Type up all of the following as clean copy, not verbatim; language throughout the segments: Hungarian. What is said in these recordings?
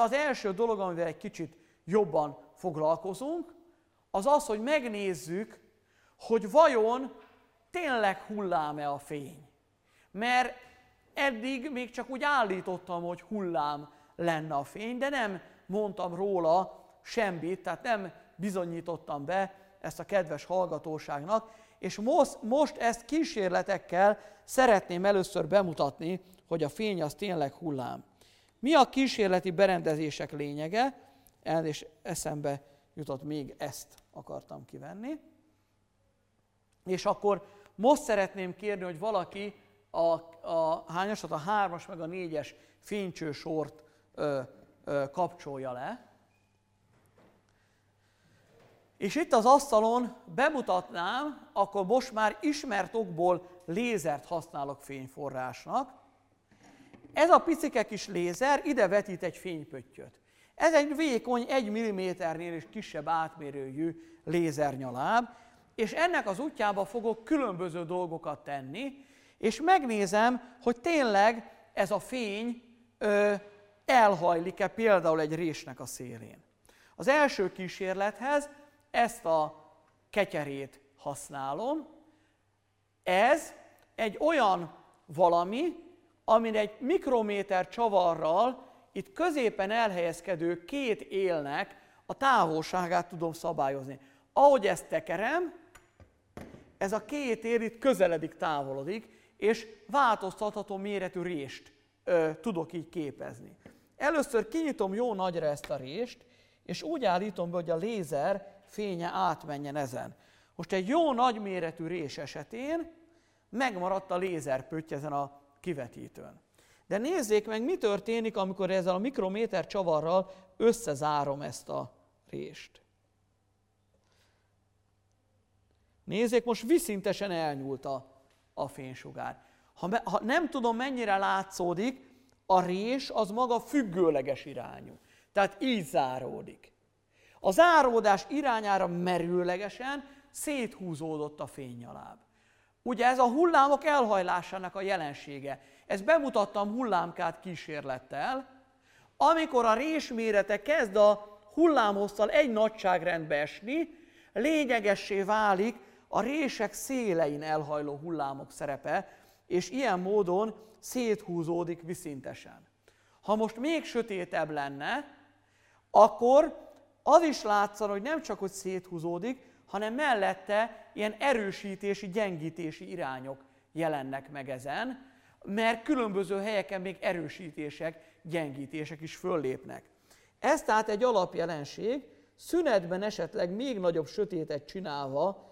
Az első dolog, amivel egy kicsit jobban foglalkozunk, az az, hogy megnézzük, hogy vajon tényleg hullám-e a fény. Mert eddig még csak úgy állítottam, hogy hullám lenne a fény, de nem mondtam róla semmit, tehát nem bizonyítottam be ezt a kedves hallgatóságnak, és most ezt kísérletekkel szeretném először bemutatni, hogy a fény az tényleg hullám. Mi a kísérleti berendezések lényege? És eszembe jutott, még ezt akartam kivenni. És akkor most szeretném kérni, hogy valaki a hányasat, a 3-as meg a 4-es fénycsősort kapcsolja le. És itt az asztalon bemutatnám, akkor most már ismert okból lézert használok fényforrásnak. Ez a picike kis lézer ide vetít egy fénypöttyöt. Ez egy vékony, 1 mm-nél is kisebb átmérőjű lézernyaláb, és ennek az útjába fogok különböző dolgokat tenni, és megnézem, hogy tényleg ez a fény elhajlik-e például egy résnek a szélén. Az első kísérlethez ezt a ketyerét használom. Ez egy olyan valami, amin egy mikrométer csavarral itt középen elhelyezkedő 2 élnek a távolságát tudom szabályozni. Ahogy ezt tekerem, ez a 2 él itt közeledik, távolodik, és változtatható méretű rést tudok így képezni. Először kinyitom jó nagyra ezt a rést, és úgy állítom be, hogy a lézer fénye átmenjen ezen. Most egy jó nagyméretű rés esetén megmaradt a lézerpötty ezen a kivetítőn. De nézzék meg, mi történik, amikor ezzel a mikrométer csavarral összezárom ezt a rést. Nézzék, most viszintesen elnyúlt a fénysugár. Ha nem tudom, mennyire látszódik, a rés az maga függőleges irányú. Tehát így záródik. A záródás irányára merőlegesen széthúzódott a fénynyaláb. Ugye ez a hullámok elhajlásának a jelensége. Ezt bemutattam hullámkát kísérlettel. Amikor a rés mérete kezd a hullámhosszal egy nagyságrendbe esni, lényegessé válik a rések szélein elhajló hullámok szerepe, és ilyen módon széthúzódik viszintesen. Ha most még sötétebb lenne, akkor az is látszana, hogy nem csak hogy széthúzódik, hanem mellette ilyen erősítési, gyengítési irányok jelennek meg ezen, mert különböző helyeken még erősítések, gyengítések is föllépnek. Ez tehát egy alapjelenség, szünetben esetleg még nagyobb sötétet csinálva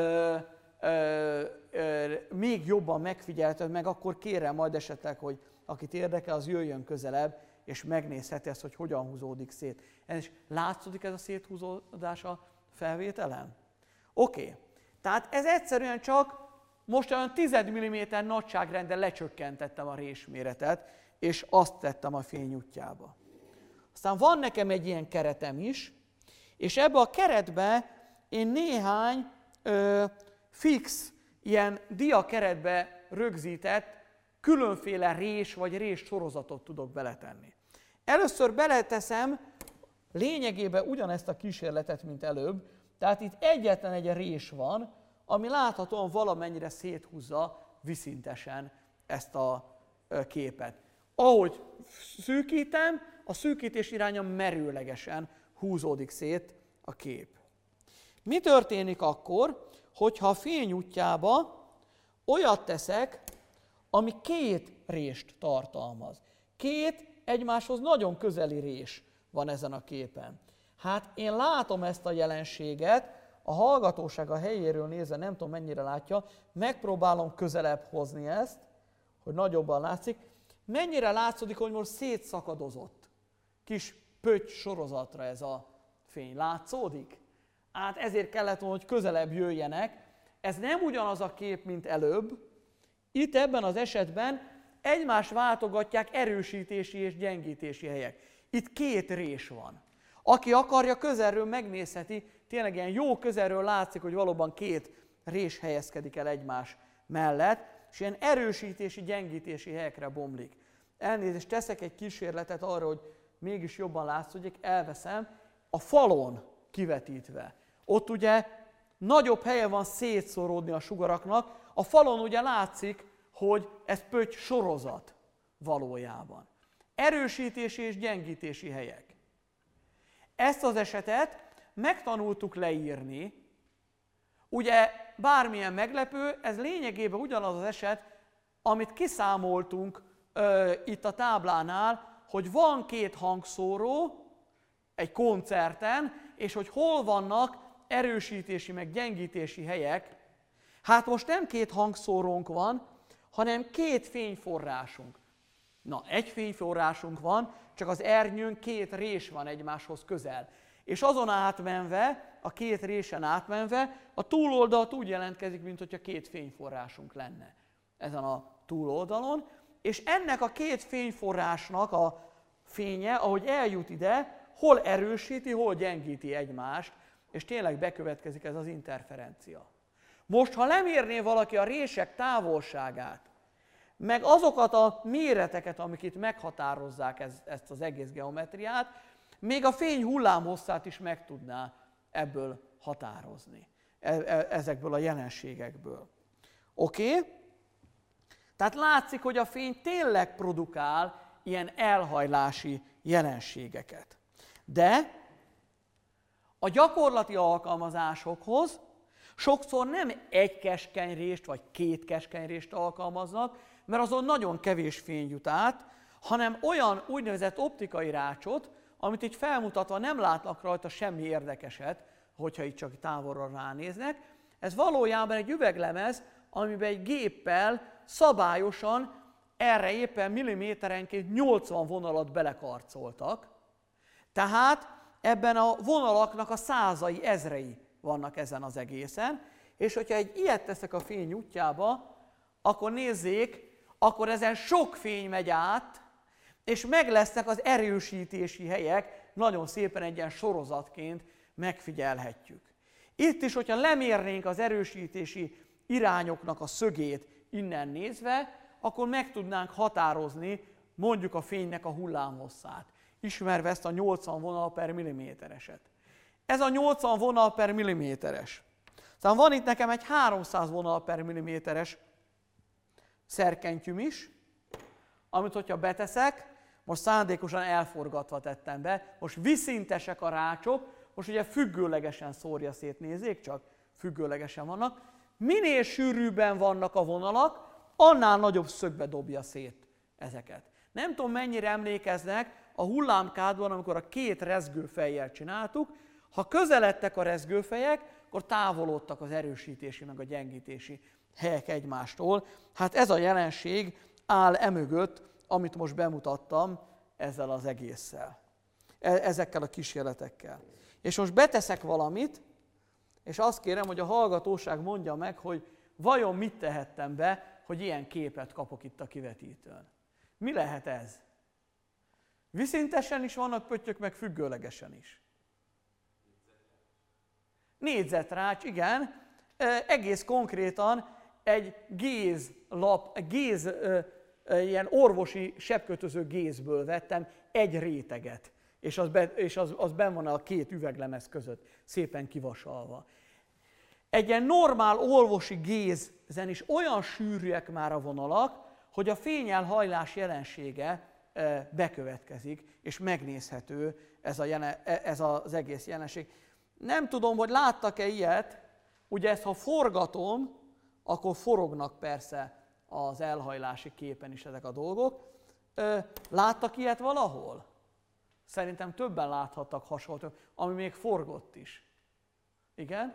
még jobban megfigyelted meg, akkor kérem majd esetleg, hogy akit érdekel, az jöjjön közelebb, és megnézheti ezt, hogy hogyan húzódik szét. És látszódik ez a széthúzódás a felvételen? Oké. Tehát ez egyszerűen csak most olyan 10 mm nagyságrendel lecsökkentettem a résméretet, és azt tettem a fény útjába. Aztán van nekem egy ilyen keretem is, és ebbe a keretbe én néhány fix, ilyen diakeretbe rögzített különféle rés vagy rés sorozatot tudok beletenni. Először beleteszem lényegében ugyanezt a kísérletet, mint előbb, tehát itt egyetlen egy rés van, ami láthatóan valamennyire széthúzza viszintesen ezt a képet. Ahogy szűkítem, a szűkítés iránya merőlegesen húzódik szét a kép. Mi történik akkor, hogyha a fény útjába olyat teszek, ami 2 rést tartalmaz? 2 egymáshoz nagyon közeli rés van ezen a képen. Hát én látom ezt a jelenséget, a hallgatóság a helyéről nézve, nem tudom mennyire látja, megpróbálom közelebb hozni ezt, hogy nagyobban látszik. Mennyire látszódik, hogy most szétszakadozott kis pötty sorozatra ez a fény. Látszódik? Hát ezért kellett volna, hogy közelebb jöjjenek. Ez nem ugyanaz a kép, mint előbb. Itt ebben az esetben egymást váltogatják erősítési és gyengítési helyek. Itt 2 rés van. Aki akarja, közelről megnézheti, tényleg ilyen jó közelről látszik, hogy valóban 2 rés helyezkedik el egymás mellett, és ilyen erősítési, gyengítési helyekre bomlik. Elnézést, teszek egy kísérletet arra, hogy mégis jobban látszódik, elveszem, a falon kivetítve. Ott ugye nagyobb helye van szétszóródni a sugaraknak, a falon ugye látszik, hogy ez pötty sorozat valójában. Erősítési és gyengítési helyek. Ezt az esetet megtanultuk leírni. Ugye bármilyen meglepő, ez lényegében ugyanaz az eset, amit kiszámoltunk itt a táblánál, hogy van 2 hangszóró egy koncerten, és hogy hol vannak erősítési meg gyengítési helyek. Hát most nem 2 hangszórónk van, hanem 2 fényforrásunk. Na, egy fényforrásunk van, csak az ernyőn 2 rés van egymáshoz közel. És azon átmenve, a 2 résen átmenve, a túloldalt úgy jelentkezik, mint hogyha 2 fényforrásunk lenne ezen a túloldalon. És ennek a 2 fényforrásnak a fénye, ahogy eljut ide, hol erősíti, hol gyengíti egymást, és tényleg bekövetkezik ez az interferencia. Most, ha lemérné valaki a rések távolságát, meg azokat a méreteket, amik itt meghatározzák ezt az egész geometriát, még a fény hullámhosszát is meg tudná ebből határozni, ezekből a jelenségekből. Oké? Tehát látszik, hogy a fény tényleg produkál ilyen elhajlási jelenségeket. De a gyakorlati alkalmazásokhoz sokszor nem egy keskenyrést vagy 2 keskenyrést alkalmaznak, mert azon nagyon kevés fény jut át, hanem olyan úgynevezett optikai rácsot, amit így felmutatva nem látnak rajta semmi érdekeset, hogyha itt csak távolra ránéznek. Ez valójában egy üveglemez, amiben egy géppel szabályosan erre éppen milliméterenként 80 vonalat belekarcoltak. Tehát ebben a vonalaknak a százai, ezrei vannak ezen az egészen, és hogyha egy ilyet teszek a fény útjába, akkor nézzék, akkor ezen sok fény megy át, és meg lesznek az erősítési helyek, nagyon szépen egy ilyen sorozatként megfigyelhetjük. Itt is, hogyha lemérnénk az erősítési irányoknak a szögét innen nézve, akkor meg tudnánk határozni mondjuk a fénynek a hullámhosszát, ismerve ezt a 80 vonal per millimétereset. Ez a 80 vonal per milliméteres. Szóval van itt nekem egy 300 vonal per milliméteres szerkentyűm is, amit hogyha beteszek, most szándékosan elforgatva tettem be, most viszintesek a rácsok, most ugye függőlegesen szórja szét, nézzék csak, függőlegesen vannak. Minél sűrűbben vannak a vonalak, annál nagyobb szögbe dobja szét ezeket. Nem tudom, mennyire emlékeznek a hullámkádban, amikor a 2 rezgőfejjel csináltuk, ha közeledtek a rezgőfejek, akkor távolodtak az erősítési meg a gyengítési helyek egymástól. Hát ez a jelenség áll emögött, amit most bemutattam ezzel az egésszel, ezekkel a kísérletekkel. És most beteszek valamit, és azt kérem, hogy a hallgatóság mondja meg, hogy vajon mit tehettem be, hogy ilyen képet kapok itt a kivetítőn. Mi lehet ez? Viszintesen is vannak pöttyök, meg függőlegesen is. Négyzetrács, igen. Egész konkrétan egy ilyen orvosi sebkötöző gézből vettem egy réteget, és az benn van a 2 üveglemez között, szépen kivasalva. Egy ilyen normál orvosi gézen is olyan sűrűek már a vonalak, hogy a fényelhajlás jelensége bekövetkezik, és megnézhető ez az egész jelenség. Nem tudom, hogy láttak-e ilyet, ugye ezt ha forgatom, akkor forognak persze az elhajlási képen is ezek a dolgok. Láttak ilyet valahol? Szerintem többen láthattak hasonlót, ami még forgott is. Igen?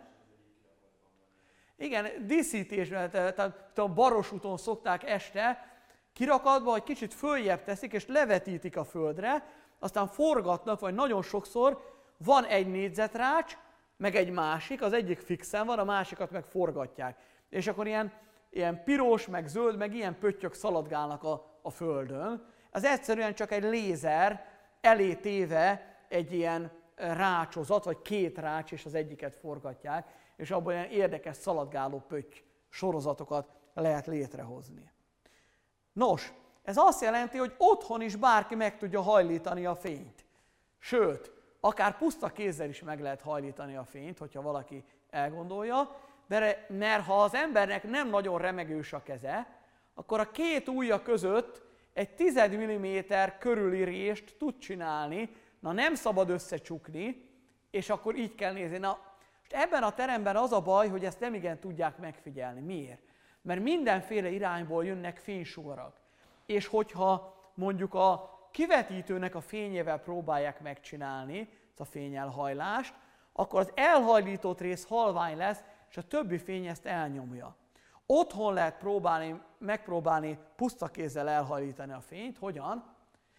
Igen, díszítésben, tehát a Barosúton szokták este kirakatba, hogy kicsit följebb teszik, és levetítik a földre, aztán forgatnak, vagy nagyon sokszor van egy négyzetrács, meg egy másik, az egyik fixen van, a másikat meg forgatják. És akkor ilyen piros, meg zöld, meg ilyen pöttyök szaladgálnak a földön. Az egyszerűen csak egy lézer elé téve egy ilyen rácsozat, vagy 2 rács, és az egyiket forgatják, és abban ilyen érdekes szaladgáló pötty sorozatokat lehet létrehozni. Nos, ez azt jelenti, hogy otthon is bárki meg tudja hajlítani a fényt. Sőt, akár puszta kézzel is meg lehet hajlítani a fényt, hogyha valaki elgondolja, mert ha az embernek nem nagyon remegős a keze, akkor a két ujja között egy 10 mm körüli rést tud csinálni, na nem szabad összecsukni, és akkor így kell nézni. Na, most ebben a teremben az a baj, hogy ezt nem igen tudják megfigyelni. Miért? Mert mindenféle irányból jönnek fénysugarak. És hogyha mondjuk a kivetítőnek a fényével próbálják megcsinálni ezt a fényelhajlást, akkor az elhajlított rész halvány lesz, és a többi fény ezt elnyomja. Otthon lehet megpróbálni puszta kézzel elhajlítani a fényt. Hogyan?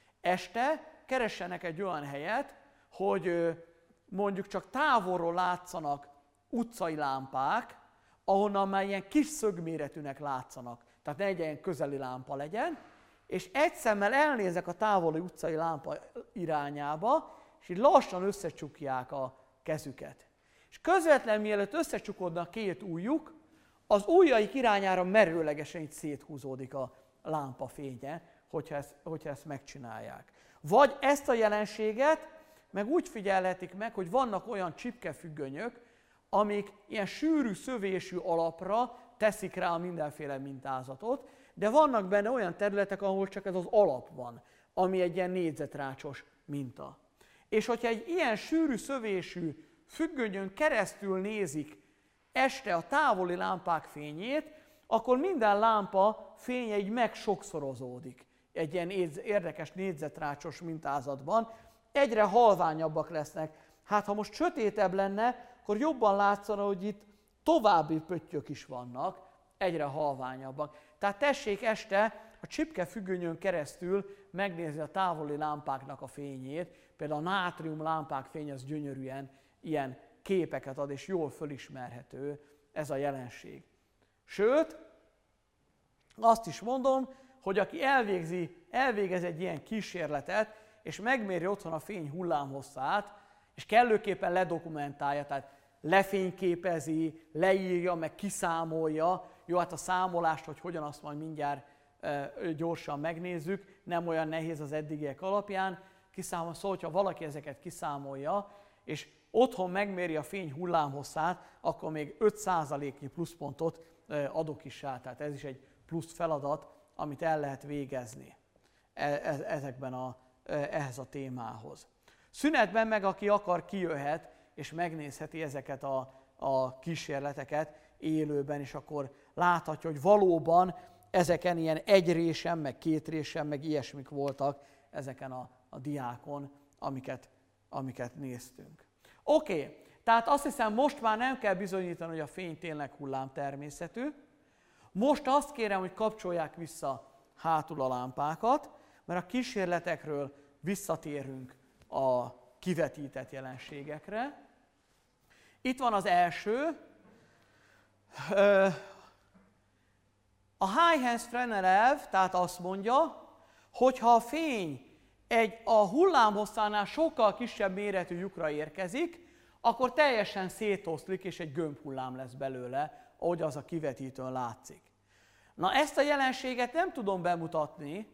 Este keressenek egy olyan helyet, hogy mondjuk csak távolról látszanak utcai lámpák, ahonnan már ilyen kis szögméretűnek látszanak. Tehát ne egy ilyen közeli lámpa legyen, és egy szemmel elnézek a távoli utcai lámpa irányába, és így lassan összecsukják a kezüket. És közvetlen mielőtt összecsukodnak két ujjuk, az ujjaik irányára merőlegesen így széthúzódik a lámpa fénye, hogyha ezt megcsinálják. Vagy ezt a jelenséget meg úgy figyelhetik meg, hogy vannak olyan csipkefüggönyök, amik ilyen sűrű szövésű alapra teszik rá a mindenféle mintázatot, de vannak benne olyan területek, ahol csak ez az alap van, ami egy ilyen négyzetrácsos minta. És hogyha egy ilyen sűrű szövésű függönyön keresztül nézik este a távoli lámpák fényét, akkor minden lámpa fénye így megsokszorozódik egy ilyen érdekes négyzetrácsos mintázatban. Egyre halványabbak lesznek. Hát ha most sötétebb lenne, akkor jobban látszana, hogy itt további pöttyök is vannak, egyre halványabbak. Tehát tessék este a csipkefüggönyön keresztül megnézni a távoli lámpáknak a fényét. Például a nátrium lámpák fény az gyönyörűen ilyen képeket ad, és jól fölismerhető ez a jelenség. Sőt, azt is mondom, hogy aki elvégez egy ilyen kísérletet, és megméri otthon a fény hullámhosszát, és kellőképpen ledokumentálja, tehát lefényképezi, leírja, meg kiszámolja. Jó, hát a számolást, hogy hogyan, azt majd mindjárt gyorsan megnézzük, nem olyan nehéz az eddigiek alapján. Szóval, hogyha valaki ezeket kiszámolja, és otthon megméri a fény hullámhosszát, akkor még 5%-nyi pluszpontot adok is rá. Tehát ez is egy plusz feladat, amit el lehet végezni ehhez a témához. Szünetben meg aki akar, kijöhet, és megnézheti ezeket a kísérleteket élőben, és akkor láthatja, hogy valóban ezeken ilyen egyrésen, meg kétrésen, meg ilyesmik voltak ezeken a diákon, amiket néztünk. Oké, tehát azt hiszem, most már nem kell bizonyítani, hogy a fény tényleg hullámtermészetű. Most azt kérem, hogy kapcsolják vissza hátul a lámpákat, mert a kísérletekről visszatérünk a kivetített jelenségekre. Itt van az első. A Huygens-Fresnel elv, tehát azt mondja, hogy ha a fény a hullámhosszánál sokkal kisebb méretű lyukra érkezik, akkor teljesen szétoszlik, és egy gömbhullám lesz belőle, ahogy az a kivetítőn látszik. Na, ezt a jelenséget nem tudom bemutatni,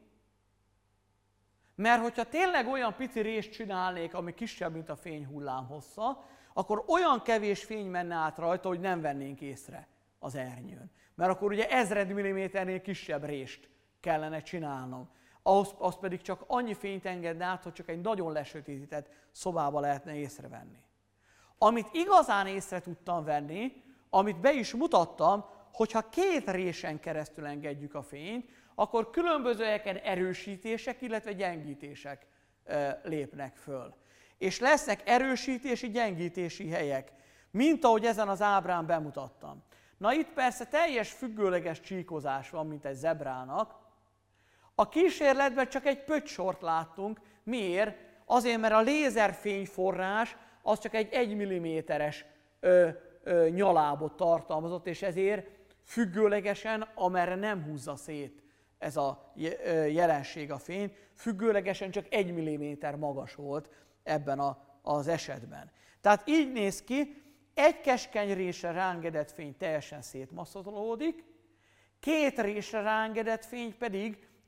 mert hogyha tényleg olyan pici rést csinálnék, ami kisebb, mint a fény hullámhossza, akkor olyan kevés fény menne át rajta, hogy nem vennénk észre az ernyőn. Mert akkor ugye 1000 mm-nél kisebb rést kellene csinálnom. Az pedig csak annyi fényt engedne át, hogy csak egy nagyon lesötétített szobába lehetne észrevenni. Amit igazán észre tudtam venni, amit be is mutattam, hogyha két résen keresztül engedjük a fényt, akkor különböző helyeken erősítések, illetve gyengítések lépnek föl. És lesznek erősítési, gyengítési helyek, mint ahogy ezen az ábrán bemutattam. Na itt persze teljes függőleges csíkozás van, mint egy zebrának. A kísérletben csak egy pöttsort láttunk. Miért? Azért, mert a lézerfényforrás az csak egy 1 mm-es nyalábot tartalmazott, és ezért függőlegesen, amerre nem húzza szét ez a jelenség a fényt, függőlegesen csak 1 mm magas volt ebben az esetben. Tehát így néz ki, egy keskeny résre ráengedett fény teljesen szétmasszolódik, két résre ráengedett fény pedig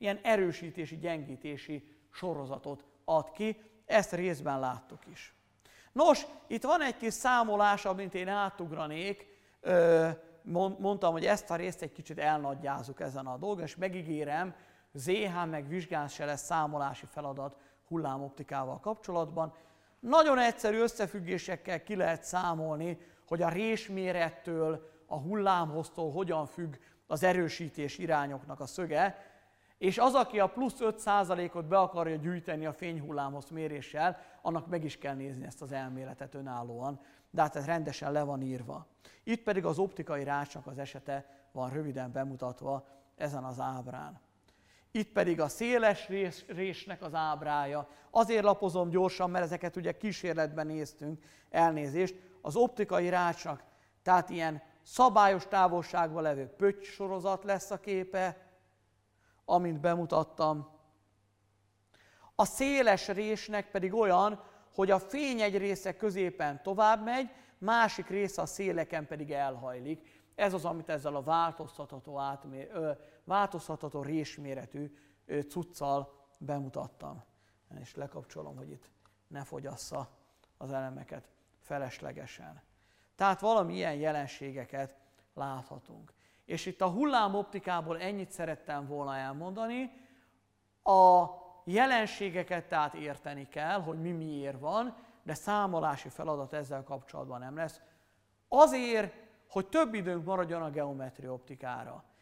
ilyen erősítési, gyengítési sorozatot ad ki. Ezt részben láttuk is. Nos, itt van egy kis számolás, amit én átugranék. Mondtam, hogy ezt a részt egy kicsit elnagyjázzuk ezen a dolgon, és megígérem, ZH meg vizsgán se lesz számolási feladat hullámoptikával kapcsolatban. Nagyon egyszerű összefüggésekkel ki lehet számolni, hogy a résmérettől, a hullámhoztól hogyan függ az erősítés irányoknak a szöge, és az, aki a plusz 5%-ot be akarja gyűjteni a fényhullámhossz méréssel, annak meg is kell nézni ezt az elméletet önállóan, de hát ez rendesen le van írva. Itt pedig az optikai rácsnak az esete van röviden bemutatva ezen az ábrán. Itt pedig a széles résnek az ábrája. Azért lapozom gyorsan, mert ezeket ugye kísérletben néztünk, elnézést. Az optikai rácsnak, tehát ilyen szabályos távolságban levő pötty sorozat lesz a képe, amint bemutattam. A széles résnek pedig olyan, hogy a fény egy része középen tovább megy, másik része a széleken pedig elhajlik. Ez az, amit ezzel a változtatható résméretű cuccal bemutattam. És lekapcsolom, hogy itt ne fogyassza az elemeket feleslegesen. Tehát valami ilyen jelenségeket láthatunk. És itt a hullámoptikából ennyit szerettem volna elmondani. A jelenségeket tehát érteni kell, hogy mi miért van, de számolási feladat ezzel kapcsolatban nem lesz. Azért, hogy több időnk maradjon a geometria optikára.